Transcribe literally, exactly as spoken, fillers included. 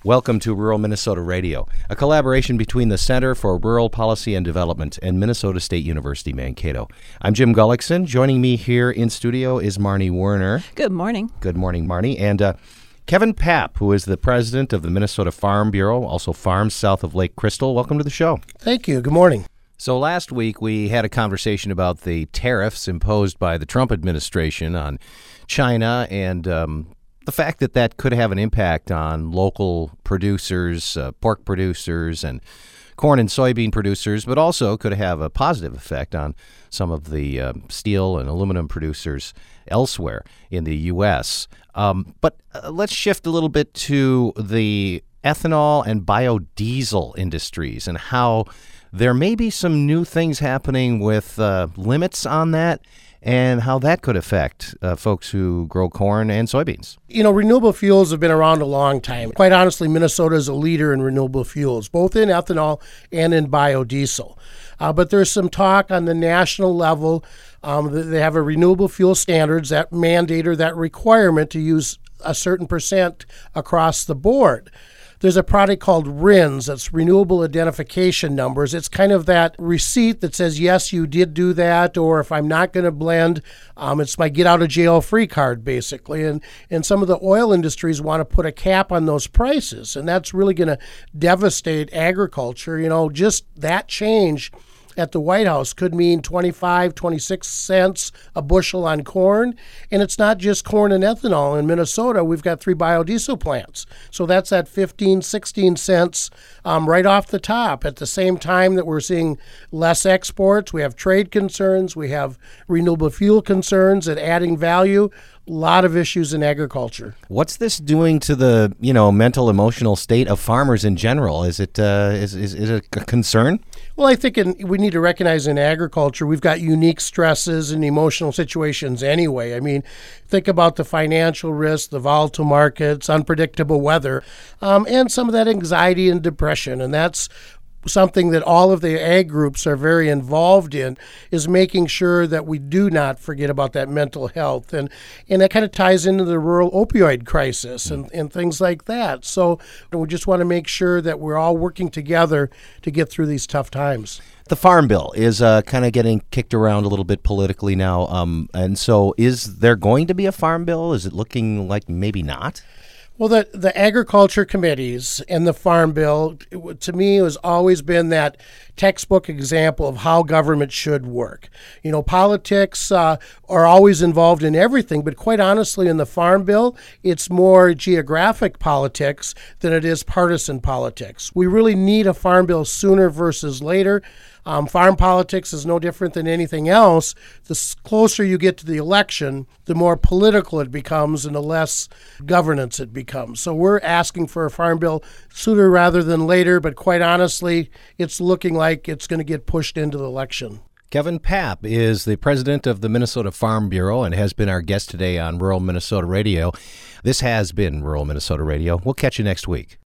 Welcome to Rural Minnesota Radio, a collaboration between the Center for Rural Policy and Development and Minnesota State University Mankato. I'm Jim Gullickson. Joining me here in studio is Marnie Werner. Good morning. Good morning, Marnie. And uh, Kevin Papp, who is the president of the Minnesota Farm Bureau, also farms south of Lake Crystal. Welcome to the show. Thank you. Good morning. So last week we had a conversation about the tariffs imposed by the Trump administration on China and um, the fact that that could have an impact on local producers, uh, pork producers, and corn and soybean producers, but also could have a positive effect on some of the uh, steel and aluminum producers elsewhere in the U S. Um, but uh, let's shift a little bit to the ethanol and biodiesel industries and how there may be some new things happening with uh, limits on that, and how that could affect uh, folks who grow corn and soybeans. You know, renewable fuels have been around a long time. Quite honestly, Minnesota is a leader in renewable fuels, both in ethanol and in biodiesel. Uh, but there's some talk on the national level. Um, they have a renewable fuel standards that mandate or that requirement to use a certain percent across the board. There's a product called R I Ns, that's Renewable Identification Numbers. It's kind of that receipt that says, yes, you did do that, or if I'm not going to blend, um, it's my get-out-of-jail-free card, basically. And, and some of the oil industries want to put a cap on those prices, and that's really going to devastate agriculture. You know, just that change at the White House could mean twenty-five, twenty-six cents a bushel on corn. And it's not just corn and ethanol. In Minnesota, we've got three biodiesel plants. So that's at fifteen, sixteen cents um, right off the top. At the same time that we're seeing less exports, we have trade concerns, we have renewable fuel concerns and adding value. A lot of issues in agriculture. What's this doing to the, you know, mental, emotional state of farmers in general? Is it uh, is, is, is it a concern? Well, I think in, we need to recognize in agriculture we've got unique stresses and emotional situations anyway. I mean, think about the financial risk, the volatile markets, unpredictable weather, um, and some of that anxiety and depression. And that's something that all of the ag groups are very involved in, is making sure that we do not forget about that mental health. And and that kind of ties into the rural opioid crisis and, and things like that. So we just want to make sure that we're all working together to get through these tough times. The Farm Bill is uh, kind of getting kicked around a little bit politically now. Um, and so is there going to be a Farm Bill? Is it looking like maybe not? Well, the, the agriculture committees and the Farm Bill, it, to me, has always been that textbook example of how government should work. You know, politics uh, are always involved in everything, but quite honestly, in the Farm Bill, it's more geographic politics than it is partisan politics. We really need a Farm Bill sooner versus later. Um, farm politics is no different than anything else. The closer you get to the election, the more political it becomes and the less governance it becomes. So we're asking for a Farm Bill sooner rather than later, but quite honestly, it's looking like it's going to get pushed into the election. Kevin Papp is the president of the Minnesota Farm Bureau and has been our guest today on Rural Minnesota Radio. This has been Rural Minnesota Radio. We'll catch you next week.